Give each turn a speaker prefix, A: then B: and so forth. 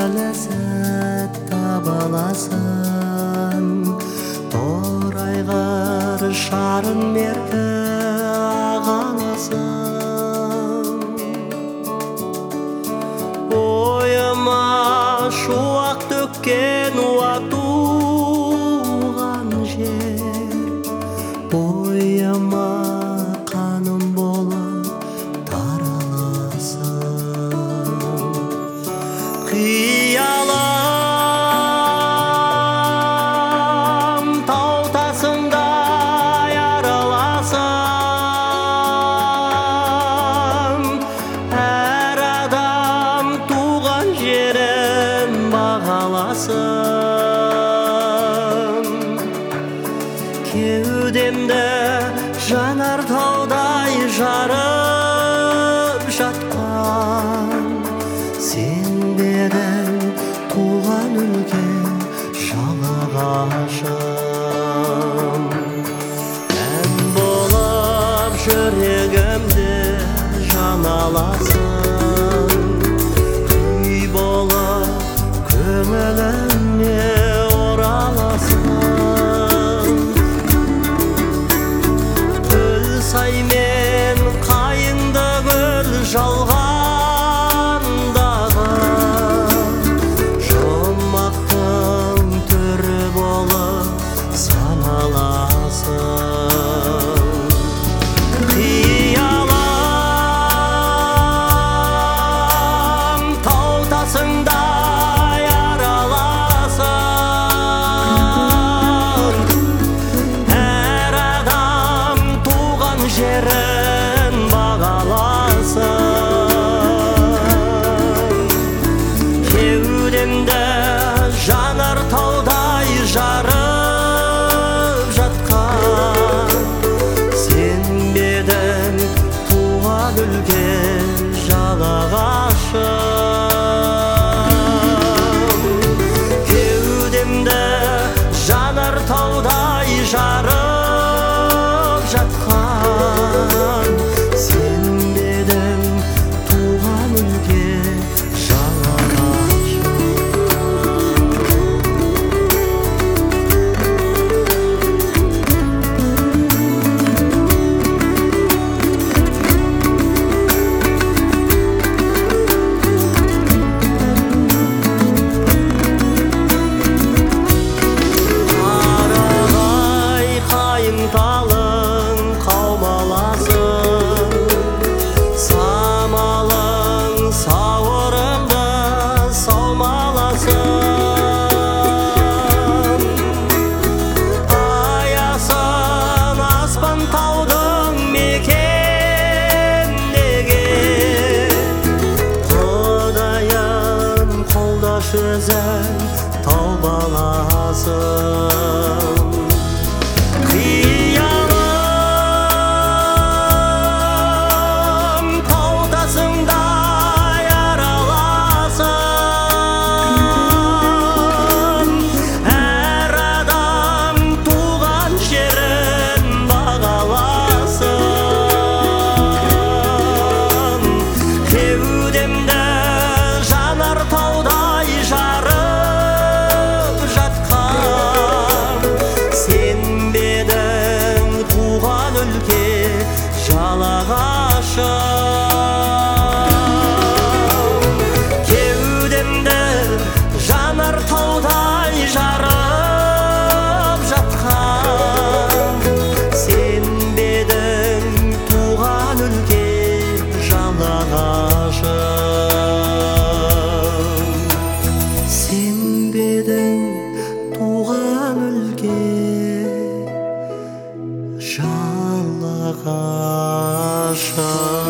A: ләззәт таба аласың, торайғыр шарын меркі ағаласың. Ойыма шуақ төккен туған жер, бойыма қаным болып тараласың. Қиялым тау тасыңда яраласың, әр адам туған жерін бағаласын. Кеудемді жанар таудай жарып жатқан, сен бердің туған өлке жалағашым. Ән болып жүрегімді жан аласың, күй болып көңіліме ораласың. Саймен қайыңды гүл жалғандағы, жұмақтың түрі болып саналасың. Қиялым тау тасыңда жерін бағаласын. Кеудемді жанар таудай жарып жатқан, сен бедің туған өлке жалағашым. Кеудемді жанар таудай жарып жатқан, сен бедің туған өлке жалағашым. Қарағай қайың талың қаумаласың, самалың сауырымды саумаласын. Аясын аспан таудың мекендегі, Құдайым қолдаш өзің тау баласын. Қиялым тау тасыңда яраласың, әр адам туған жерін бағаласын. Кеудемді жанар таудай жарып жатқан, сен бедің туған өлке жалағашым. Кеудемді жанар таудай жарып жатқан, сен бедің туған өлке жалағашым. Сен бедің туған өлке жалағашым.